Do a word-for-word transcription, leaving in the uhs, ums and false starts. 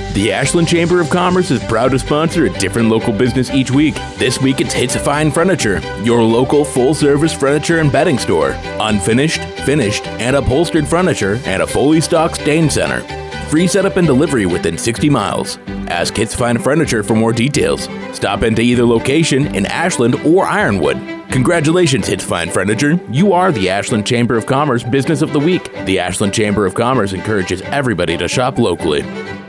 The Ashland Chamber of Commerce is proud to sponsor a different local business each week. This week it's Hits Fine Furniture, your local full-service furniture and bedding store. Unfinished, finished, and upholstered furniture and a fully stocked stain center. Free setup and delivery within sixty miles. Ask Hits Fine Furniture for more details. Stop into either location in Ashland or Ironwood. Congratulations, Hits Fine Furniture. You are the Ashland Chamber of Commerce Business of the Week. The Ashland Chamber of Commerce encourages everybody to shop locally.